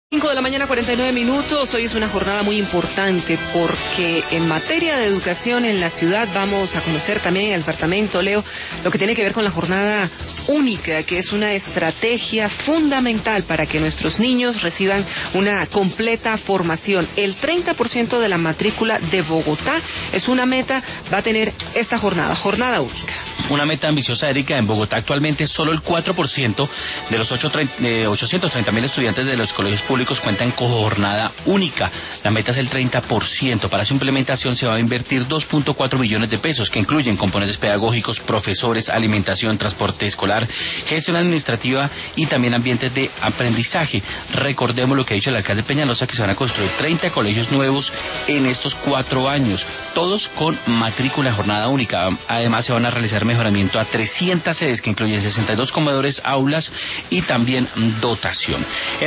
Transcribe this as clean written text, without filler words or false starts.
5 de la mañana, 49 minutos. Hoy es una jornada muy importante porque en materia de educación en la ciudad vamos a conocer también en el departamento, Leo, lo que tiene que ver con la jornada única, que es una estrategia fundamental para que nuestros niños reciban una completa formación. El 30% de la matrícula de Bogotá es una meta, va a tener esta jornada única. Una meta ambiciosa, Erika. En Bogotá actualmente solo el 4% de los 830.000 estudiantes de los colegios públicos cuentan con jornada única. La meta es el 30%. Para su implementación se va a invertir 2.4 billones de pesos, que incluyen componentes pedagógicos, profesores, alimentación, transporte escolar, gestión administrativa y también ambientes de aprendizaje. Recordemos lo que ha dicho el alcalde Peñalosa, que se van a construir 30 colegios nuevos en estos 4 años, todos con matrícula jornada única. Además se van a realizar mejoramiento a 300 sedes que incluyen 62 comedores, aulas y también dotación.